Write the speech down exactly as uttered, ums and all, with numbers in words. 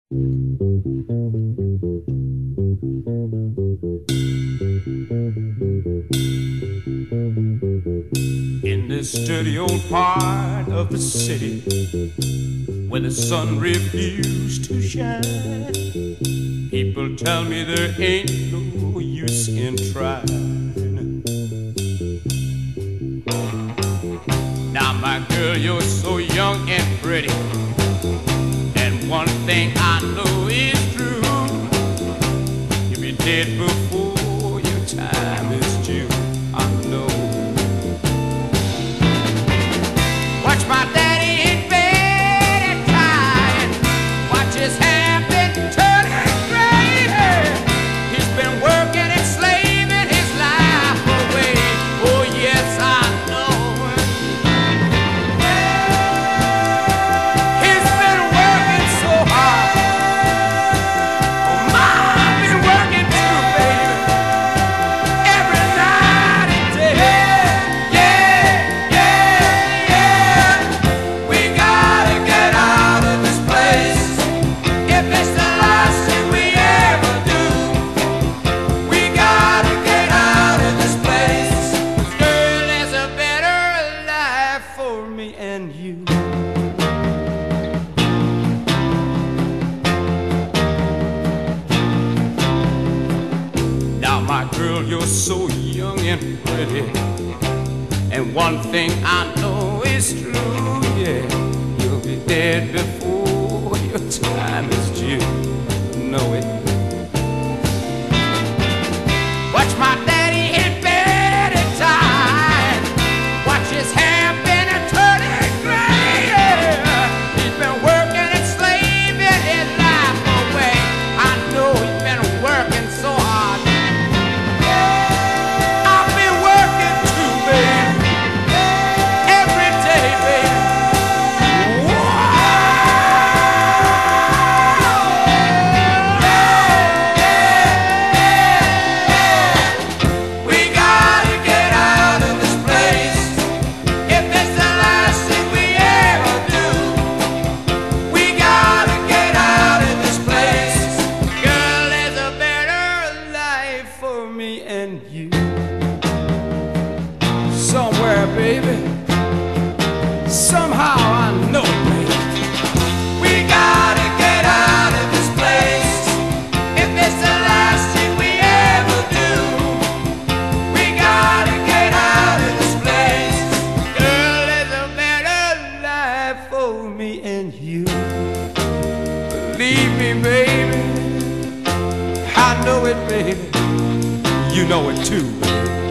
In this dirty old part of the city where the sun refused to shine, people tell me there ain't no use in trying. Now my girl, you're so young and pretty, and one thing I know is true: you'll be dead before your time is due. I know. Watch my daddy in bed and crying, watch his hair been turning gray. He's been working and slaving his life away. Oh yes, I know. He's been working so hard. Oh my, I've been working too, baby, every night and day. Yeah, yeah, yeah. We gotta get out of this place. If it's the last thing we ever do, we gotta get out of this place. 'Cause girl, there's a better life for me and you. Now my girl, you're so young and pretty, and one thing I know is true, yeah, you'll be dead before your time is due. Know it. Watch my daddy in bed at time, watch his hair been a turning gray. He's been working and slaving his life away. I know he's been working so hard. I've been working too, baby, every day, baby. We gotta get out of this place. If it's the last thing we ever do, we gotta get out of this place. Girl, there's a better life for me and you. Somewhere, baby, somehow I know it, baby. We gotta get out of this place. If it's the last thing we ever do, we gotta get out of this place. Girl, there's a better life for me and you. Believe me, baby, I know it, baby. You know it too, baby.